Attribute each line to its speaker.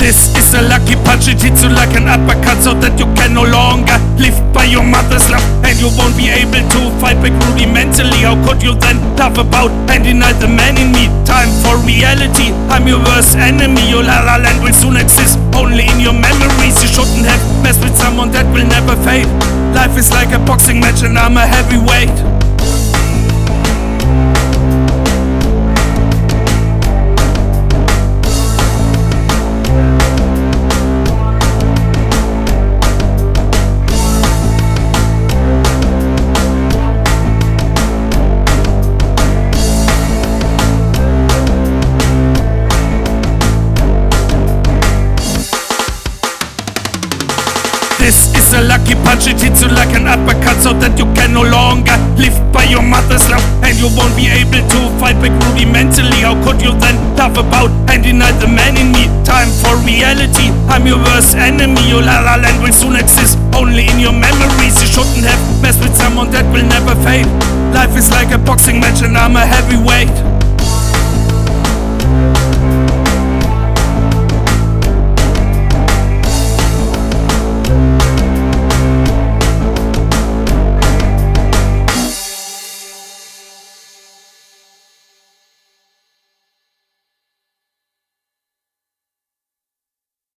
Speaker 1: This is a lucky punch, it hits you like an uppercut, so that you can no longer live by your mother's love, and you won't be able to fight back rudimentally. How could you then laugh about and deny the man in me? Time for reality, I'm your worst enemy. Your La La Land will soon exist only in your memories. You shouldn't have messed with someone that will never fade. Life is like a boxing match and I'm a heavyweight. This is a lucky punch, it hits you like an uppercut, so that you can no longer live by your mother's love, and you won't be able to fight back rudimentally. How could you then laugh about and deny the man in me? Time for reality, I'm your worst enemy. Your La La Land will soon exist only in your memories. You shouldn't have messed with someone that will never fade. Life is like a boxing match and I'm a heavyweight.